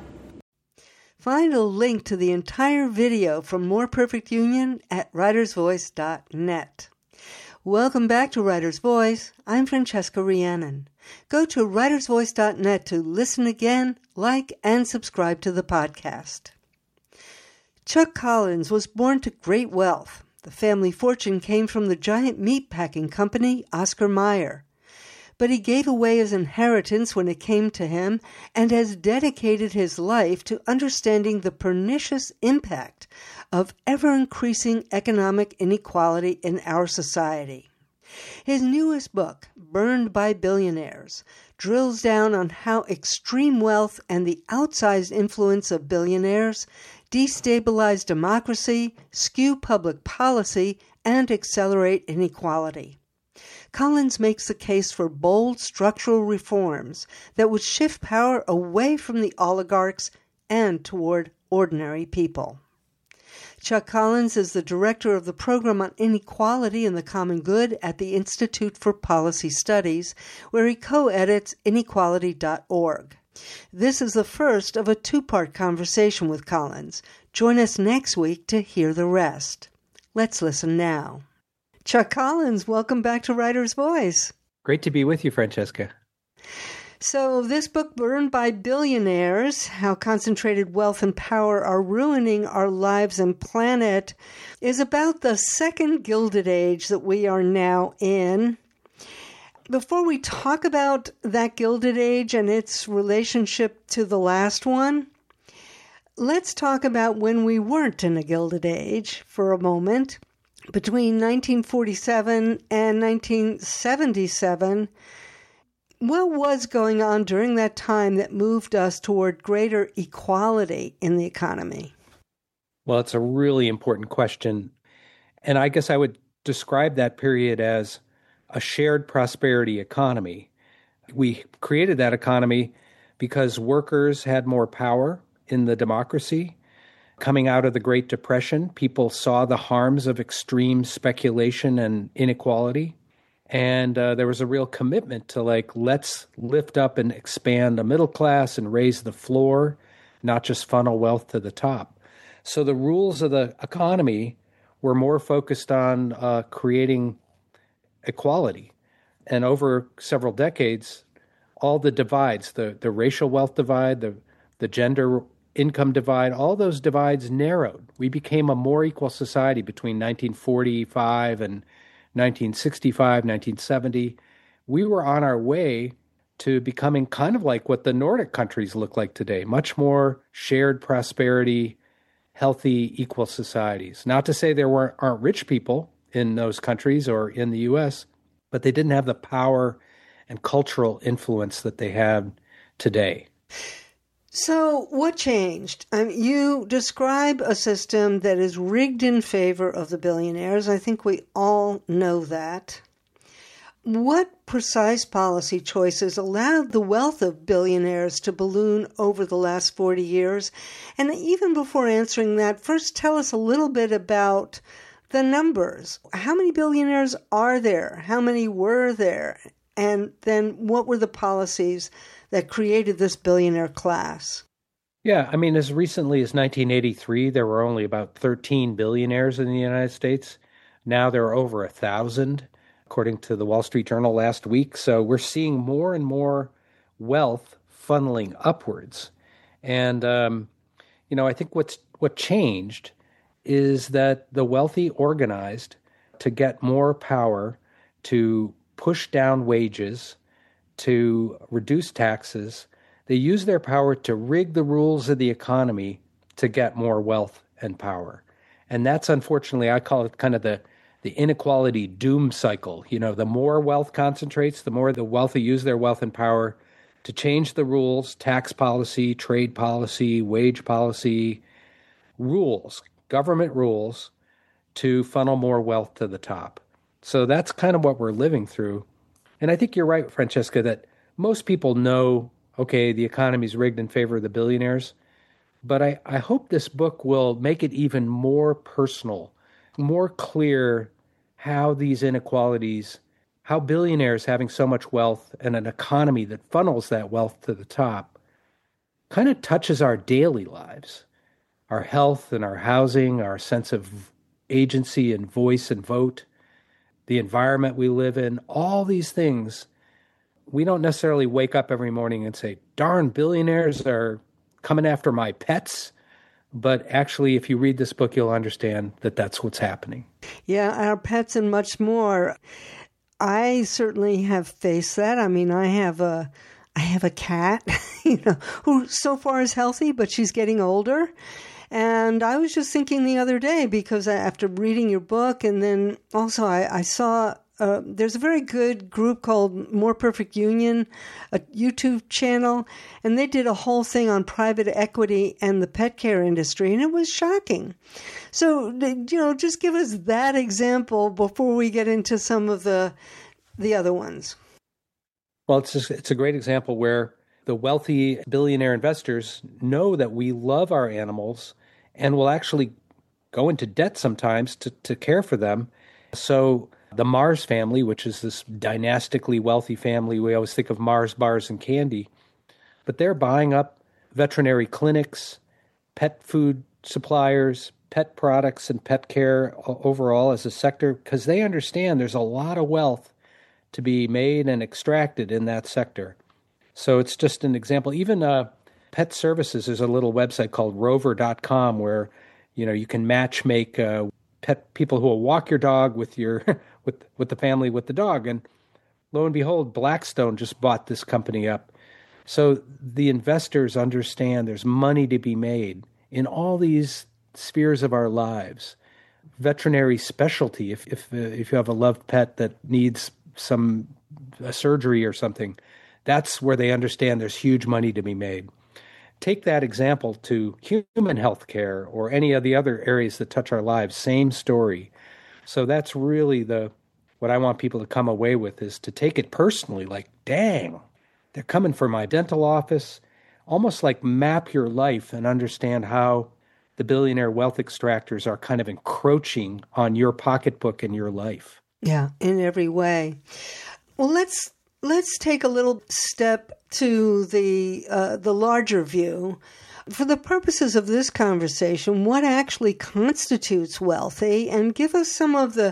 Find a link to the entire video from More Perfect Union at writers voice dot net. Welcome back to Writer's Voice. I'm Francesca Rhiannon. Go to writers voice dot net to listen again, like, and subscribe to the podcast. Chuck Collins was born to great wealth. The family fortune came from the giant meat-packing company Oscar Mayer. But he gave away his inheritance when it came to him and has dedicated his life to understanding the pernicious impact of ever-increasing economic inequality in our society. His newest book, Burned by Billionaires, drills down on how extreme wealth and the outsized influence of billionaires destabilize democracy, skew public policy, and accelerate inequality. Collins makes the case for bold structural reforms that would shift power away from the oligarchs and toward ordinary people. Chuck Collins is the director of the Program on Inequality and the Common Good at the Institute for Policy Studies, where he co-edits inequality dot org. This is the first of a two-part conversation with Collins. Join us next week to hear the rest. Let's listen now. Chuck Collins, welcome back to Writer's Voice. Great to be with you, Francesca. So this book, Burned by Billionaires, How Concentrated Wealth and Power Are Ruining Our Lives and Planet, is about the second Gilded Age that we are now in. Before we talk about that Gilded Age and its relationship to the last one, let's talk about when we weren't in a Gilded Age for a moment. Between nineteen forty-seven and nineteen seventy-seven, what was going on during that time that moved us toward greater equality in the economy? Well, it's a really important question. And I guess I would describe that period as a shared prosperity economy. We created that economy because workers had more power in the democracy. Coming out of the Great Depression, people saw the harms of extreme speculation and inequality. And uh, there was a real commitment to, like, let's lift up and expand the middle class and raise the floor, not just funnel wealth to the top. So the rules of the economy were more focused on uh, creating equality. And over several decades, all the divides, the, the racial wealth divide, the, the gender income divide, all those divides narrowed. We became a more equal society between nineteen forty-five and nineteen sixty-five, nineteen seventy. We were on our way to becoming kind of like what the Nordic countries look like today, much more shared prosperity, healthy, equal societies. Not to say there weren't, aren't rich people in those countries or in the U S, but they didn't have the power and cultural influence that they have today. So what changed? Um, you describe a system that is rigged in favor of the billionaires. I think we all know that. What precise policy choices allowed the wealth of billionaires to balloon over the last forty years? And even before answering that, first tell us a little bit about the numbers. How many billionaires are there? How many were there? And then what were the policies that created this billionaire class? Yeah, I mean, as recently as nineteen eighty-three, there were only about thirteen billionaires in the United States. Now there are over a thousand, according to the Wall Street Journal last week. So we're seeing more and more wealth funneling upwards. And, um, you know, I think what's what changed is that the wealthy organized to get more power, to push down wages, to reduce taxes. They use their power to rig the rules of the economy to get more wealth and power. And that's, unfortunately, I call it kind of the, the inequality doom cycle. You know, the more wealth concentrates, the more the wealthy use their wealth and power to change the rules, tax policy, trade policy, wage policy, rules, government rules, to funnel more wealth to the top. So that's kind of what we're living through. And I think you're right, Francesca, that most people know, okay, the economy's rigged in favor of the billionaires. But I, I hope this book will make it even more personal, more clear how these inequalities, how billionaires having so much wealth and an economy that funnels that wealth to the top kind of touches our daily lives, our health and our housing, our sense of agency and voice and vote, the environment we live in, all these things. We don't necessarily wake up every morning and say, darn, billionaires are coming after my pets. But actually, if you read this book, you'll understand that that's what's happening. Yeah, our pets and much more. I certainly have faced that. I mean, I have a, I have a cat, you know, who so far is healthy, but she's getting older. And I was just thinking the other day, because after reading your book, and then also I, I saw uh, there's a very good group called More Perfect Union, a YouTube channel, and they did a whole thing on private equity and the pet care industry, and it was shocking. So, you know, just give us that example before we get into some of the the other ones. Well, it's just, it's a great example where the wealthy billionaire investors know that we love our animals and will actually go into debt sometimes to, to care for them. So the Mars family, which is this dynastically wealthy family, we always think of Mars bars and candy, but they're buying up veterinary clinics, pet food suppliers, pet products, and pet care overall as a sector, because they understand there's a lot of wealth to be made and extracted in that sector. So it's just an example. Even uh, pet services, there's a little website called rover dot com where, you know, you can match make uh, pet people who will walk your dog with your with with the family with the dog. And lo and behold, Blackstone just bought this company up. So the investors understand there's money to be made in all these spheres of our lives. Veterinary specialty, if if uh, if you have a loved pet that needs some a surgery or something, that's where they understand there's huge money to be made. Take that example to human health care or any of the other areas that touch our lives, same story. So that's really the what I want people to come away with, is to take it personally, like, dang, they're coming for my dental office. Almost like map your life and understand how the billionaire wealth extractors are kind of encroaching on your pocketbook and your life. Yeah, in every way. Well, let's Let's take a little step to the uh, the larger view. For the purposes of this conversation, what actually constitutes wealthy? And give us some of the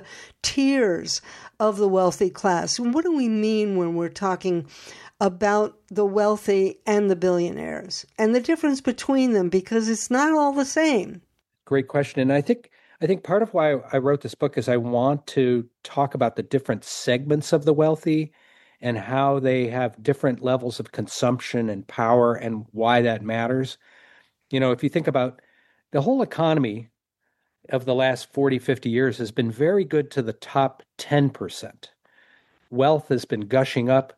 tiers of the wealthy class. What do we mean when we're talking about the wealthy and the billionaires, and the difference between them? Because it's not all the same. Great question. And I think I think part of why I wrote this book is I want to talk about the different segments of the wealthy and how they have different levels of consumption and power and why that matters. You know, if you think about the whole economy of the last forty, fifty years has been very good to the top ten percent. Wealth has been gushing up.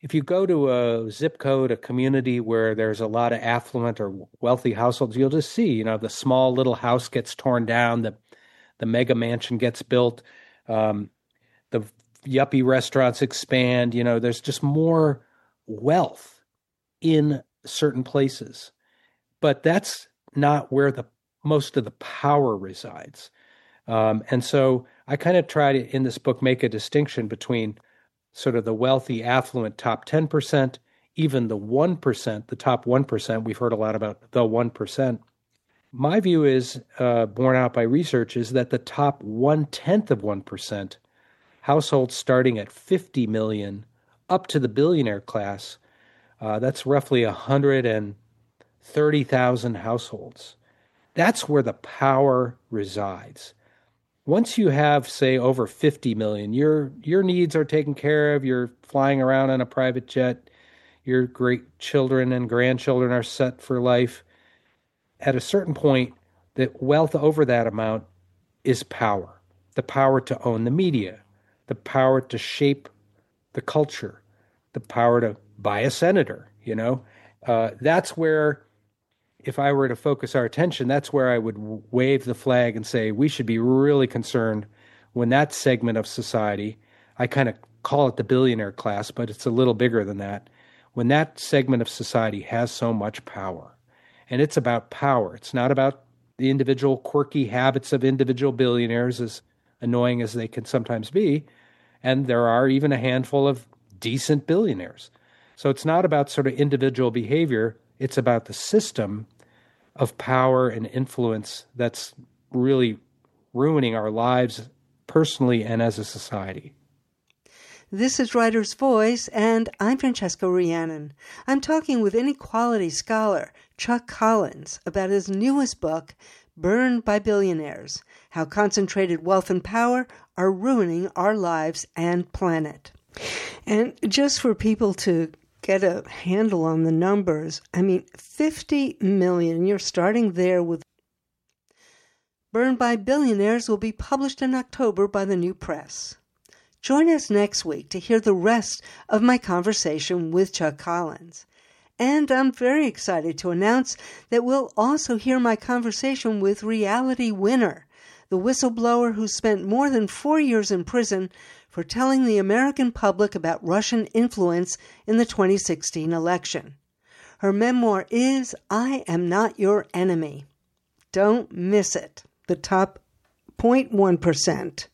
if you go to a zip code, a community where there's a lot of affluent or wealthy households, you'll just see, you know, the small little house gets torn down, the the mega mansion gets built, um, the yuppie restaurants expand. You know, there's just more wealth in certain places. But that's not where the most of the power resides. Um, and so I kind of try to, in this book, make a distinction between sort of the wealthy, affluent top ten percent, even the one percent, the top one percent. We've heard a lot about the one percent. My view is, uh, borne out by research, is that the top one-tenth of one percent, households starting at fifty million up to the billionaire class, uh, that's roughly one hundred thirty thousand households. That's where the power resides. Once you have, say, over fifty million, your your needs are taken care of, you're flying around on a private jet, your great children and grandchildren are set for life. At a certain point, the wealth over that amount is power. The power to own the media, the power to shape the culture, the power to buy a senator, you know. Uh, that's where, if I were to focus our attention, that's where I would wave the flag and say we should be really concerned when that segment of society, I kind of call it the billionaire class, but it's a little bigger than that, when that segment of society has so much power. And it's about power. It's not about the individual quirky habits of individual billionaires, as annoying as they can sometimes be. And there are even a handful of decent billionaires. So it's not about sort of individual behavior. It's about the system of power and influence that's really ruining our lives personally and as a society. This is Writer's Voice, and I'm Francesca Rhiannon. I'm talking with inequality scholar Chuck Collins about his newest book, Burned by Billionaires: How Concentrated Wealth and Power Are Ruining Our Lives and Planet. And just for people to get a handle on the numbers, I mean, fifty million, you're starting there with Burned by Billionaires will be published in October by the New Press. Join us next week to hear the rest of my conversation with Chuck Collins. And I'm very excited to announce that we'll also hear my conversation with Reality Winner, the whistleblower who spent more than four years in prison for telling the American public about Russian influence in the twenty sixteen election. Her memoir is I Am Not Your Enemy. Don't miss it. The top zero point one percent.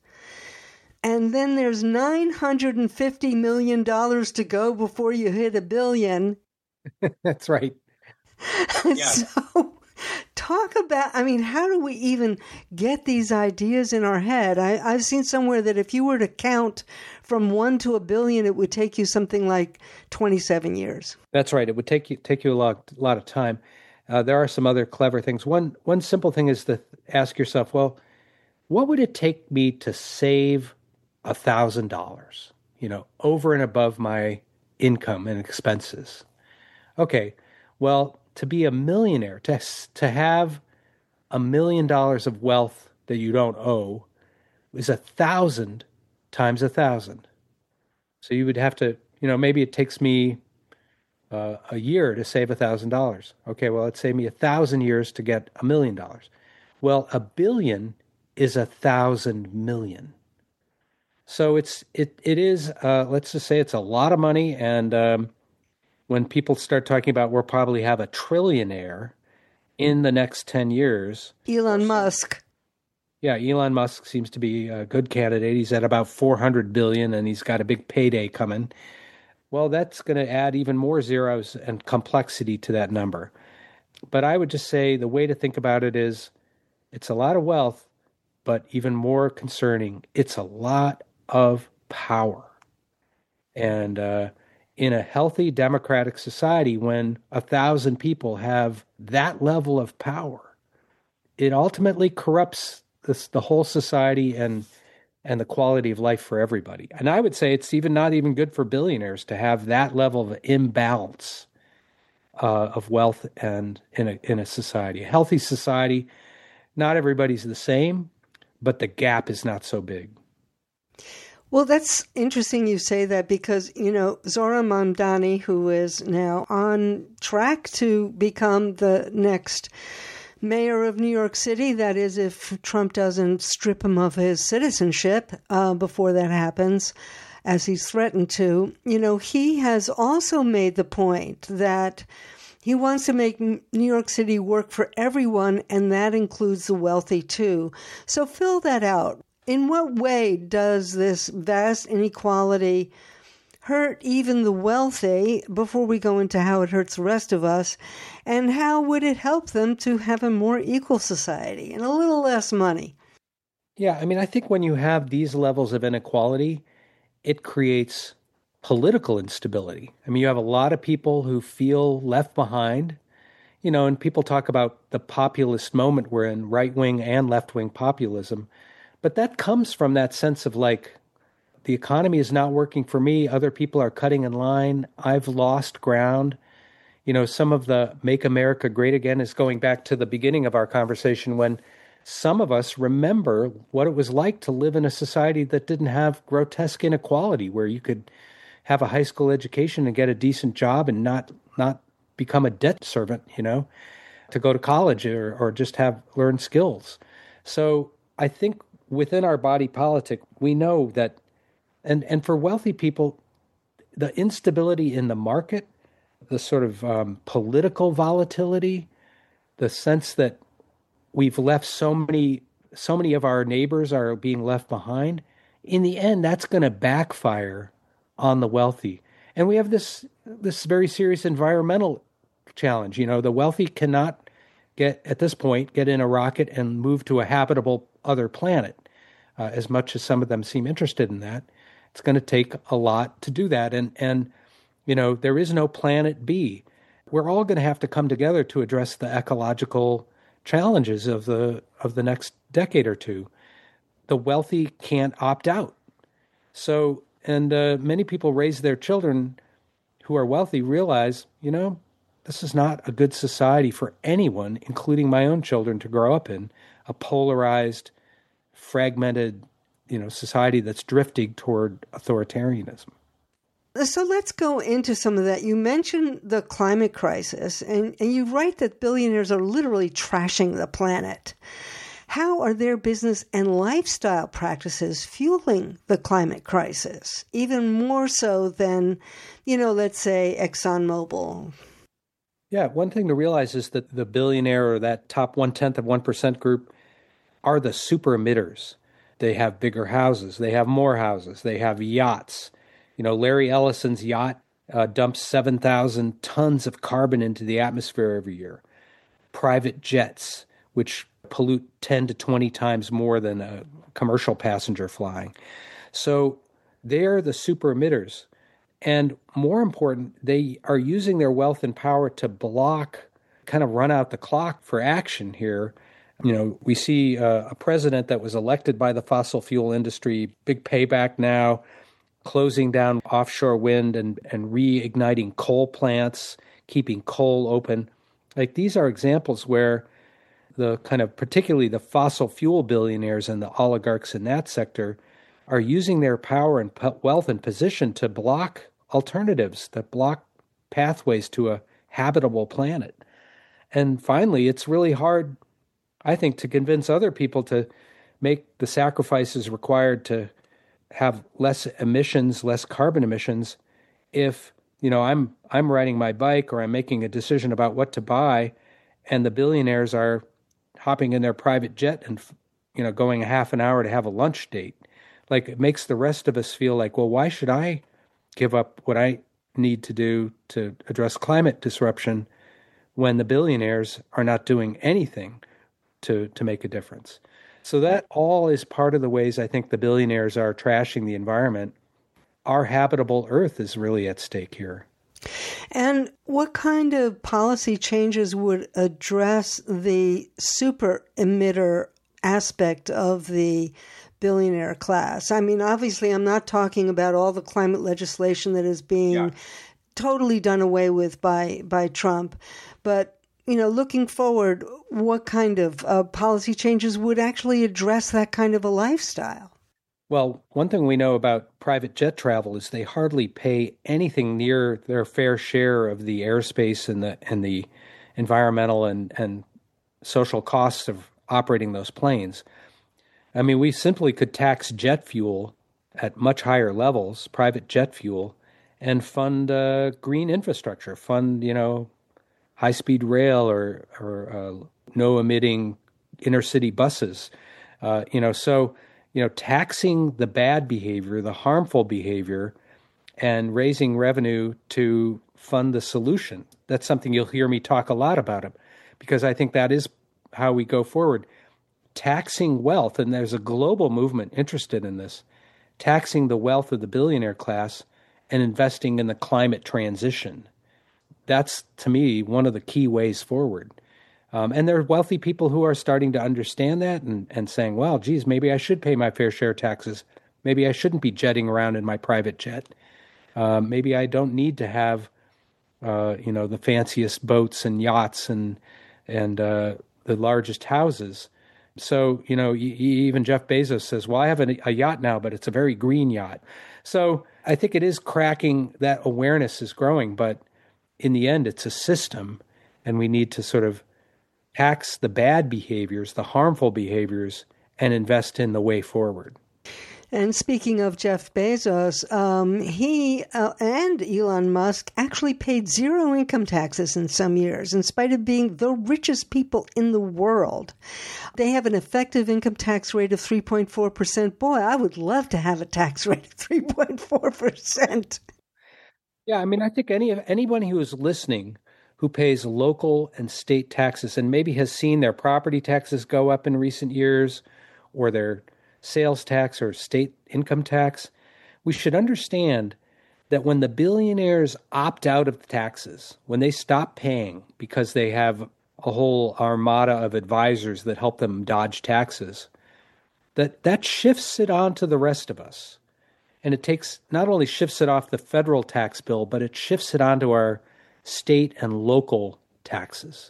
And then there's nine hundred fifty million dollars to go before you hit a billion. That's right. Yeah. So talk about, I mean, how do we even get these ideas in our head? I, I've seen somewhere that if you were to count from one to a billion, it would take you something like twenty-seven years. That's right. It would take you take you a lot, a lot of time. Uh, there are some other clever things. One one simple thing is to ask yourself, well, what would it take me to save a thousand dollars, you know, over and above my income and expenses? Okay, well, to be a millionaire, to to have a million dollars of wealth that you don't owe is a thousand times a thousand. So you would have to, you know, maybe it takes me uh, a year to save a thousand dollars. Okay, well, it'd save me a thousand years to get a million dollars. Well, a billion is a thousand million. So it's it it is uh, let's just say it's a lot of money, and um, when people start talking about we'll probably have a trillionaire in the next ten years, Elon Musk. Yeah, Elon Musk seems to be a good candidate. He's at about four hundred billion, and he's got a big payday coming. Well, that's going to add even more zeros and complexity to that number. But I would just say the way to think about it is it's a lot of wealth, but even more concerning, it's a lot of power. And uh, in a healthy democratic society, when a thousand people have that level of power, it ultimately corrupts this, the whole society and and the quality of life for everybody. And I would say it's even not even good for billionaires to have that level of imbalance uh, of wealth and in a in a society. A healthy society, not everybody's the same, but the gap is not so big. Well, that's interesting you say that because, you know, Zohran Mamdani, who is now on track to become the next mayor of New York City, that is, if Trump doesn't strip him of his citizenship uh, before that happens, as he's threatened to, you know, he has also made the point that he wants to make New York City work for everyone, and that includes the wealthy too. So fill that out. In what way does this vast inequality hurt even the wealthy before we go into how it hurts the rest of us? And how would it help them to have a more equal society and a little less money? Yeah, I mean, I think when you have these levels of inequality, it creates political instability. I mean, you have a lot of people who feel left behind, you know, and people talk about the populist moment we're in, right-wing and left-wing populism. But that comes from that sense of like, the economy is not working for me. Other people are cutting in line. I've lost ground. You know, some of the Make America Great Again is going back to the beginning of our conversation when some of us remember what it was like to live in a society that didn't have grotesque inequality, where you could have a high school education and get a decent job and not not become a debt servant, you know, to go to college or, or just have learn skills. So I think within our body politic, we know that, and, and for wealthy people, the instability in the market, the sort of um, political volatility, the sense that we've left so many, so many of our neighbors are being left behind, in the end, that's going to backfire on the wealthy. And we have this this very serious environmental challenge. You know, the wealthy cannot get, at this point, get in a rocket and move to a habitable other planet. Uh, as much as some of them seem interested in that, it's going to take a lot to do that. And, and you know, there is no planet B. We're all going to have to come together to address the ecological challenges of the of the next decade or two. The wealthy can't opt out. So, and uh, many people raise their children who are wealthy realize, you know, this is not a good society for anyone, including my own children, to grow up in, a polarized, fragmented, you know, society that's drifting toward authoritarianism. So let's go into some of that. You mentioned the climate crisis, and, and you write that billionaires are literally trashing the planet. How are their business and lifestyle practices fueling the climate crisis, even more so than, you know, let's say ExxonMobil? Yeah, one thing to realize is that the billionaire or that top one-tenth of one percent group are the super emitters. They have bigger houses. They have more houses. They have yachts. You know, Larry Ellison's yacht uh, dumps seven thousand tons of carbon into the atmosphere every year. Private jets, which pollute ten to twenty times more than a commercial passenger flying. So they're the super emitters. And more important, they are using their wealth and power to block, kind of run out the clock for action here. You know, we see uh, a president that was elected by the fossil fuel industry, big payback now, closing down offshore wind and, and reigniting coal plants, keeping coal open. Like, these are examples where the kind of, particularly the fossil fuel billionaires and the oligarchs in that sector are using their power and wealth and position to block alternatives, that block pathways to a habitable planet. And finally, it's really hard, I think, to convince other people to make the sacrifices required to have less emissions, less carbon emissions, if, you know, I'm I'm riding my bike or I'm making a decision about what to buy, and the billionaires are hopping in their private jet and, you know, going a half an hour to have a lunch date. Like, it makes the rest of us feel like, well, why should I give up what I need to do to address climate disruption when the billionaires are not doing anything to to make a difference? So that all is part of the ways I think the billionaires are trashing the environment. Our habitable Earth is really at stake here. And what kind of policy changes would address the super emitter aspect of the billionaire class? I mean, obviously, I'm not talking about all the climate legislation that is being yeah. totally done away with by, by Trump, but you know, looking forward, what kind of uh, policy changes would actually address that kind of a lifestyle? Well, one thing we know about private jet travel is they hardly pay anything near their fair share of the airspace and the and the environmental and, and social costs of operating those planes. I mean, we simply could tax jet fuel at much higher levels, private jet fuel, and fund uh, green infrastructure, fund, you know, high-speed rail or, or uh, no-emitting inner-city buses. Uh, you know, so, you know, taxing the bad behavior, the harmful behavior, and raising revenue to fund the solution. That's something you'll hear me talk a lot about it, because I think that is how we go forward. Taxing wealth, and there's a global movement interested in this, taxing the wealth of the billionaire class and investing in the climate transition. That's, to me, one of the key ways forward. Um, and there are wealthy people who are starting to understand that and, and saying, well, geez, maybe I should pay my fair share of taxes. Maybe I shouldn't be jetting around in my private jet. Uh, maybe I don't need to have, uh, you know, the fanciest boats and yachts and and uh, the largest houses. So, you know, even Jeff Bezos says, well, I have a, a yacht now, but it's a very green yacht. So I think it is cracking, that awareness is growing, but in the end, it's a system, and we need to sort of tax the bad behaviors, the harmful behaviors, and invest in the way forward. And speaking of Jeff Bezos, um, he uh, and Elon Musk actually paid zero income taxes in some years, in spite of being the richest people in the world. They have an effective income tax rate of three point four percent. Boy, I would love to have a tax rate of three point four percent. Yeah, I mean, I think any anyone who is listening who pays local and state taxes and maybe has seen their property taxes go up in recent years, or their sales tax or state income tax, we should understand that when the billionaires opt out of the taxes, when they stop paying because they have a whole armada of advisors that help them dodge taxes, that that shifts it on to the rest of us. And it takes, not only shifts it off the federal tax bill, but it shifts it onto our state and local taxes.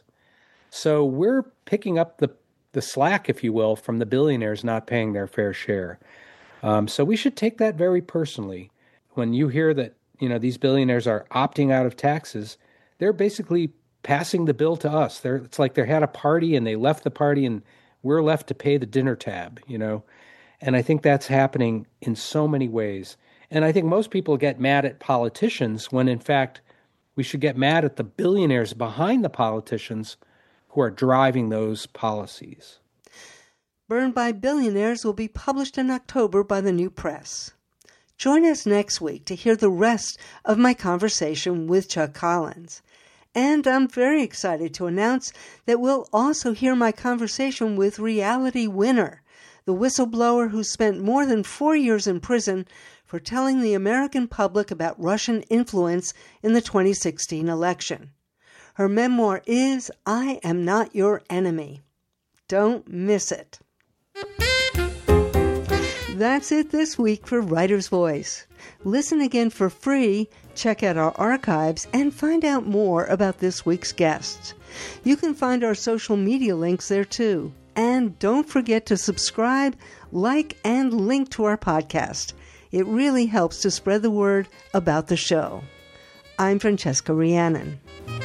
So we're picking up the the slack, if you will, from the billionaires not paying their fair share. Um, so we should take that very personally. When you hear that, you know, these billionaires are opting out of taxes, they're basically passing the bill to us. They're, it's like they had a party and they left the party and we're left to pay the dinner tab, you know. And I think that's happening in so many ways. And I think most people get mad at politicians when, in fact, we should get mad at the billionaires behind the politicians who are driving those policies. Burned by Billionaires will be published in October by the New Press. Join us next week to hear the rest of my conversation with Chuck Collins. And I'm very excited to announce that we'll also hear my conversation with Reality Winner, the whistleblower who spent more than four years in prison for telling the American public about Russian influence in the twenty sixteen election. Her memoir is I Am Not Your Enemy. Don't miss it. That's it this week for Writer's Voice. Listen again for free, check out our archives, and find out more about this week's guests. You can find our social media links there too. And don't forget to subscribe, like, and link to our podcast. It really helps to spread the word about the show. I'm Francesca Rhiannon.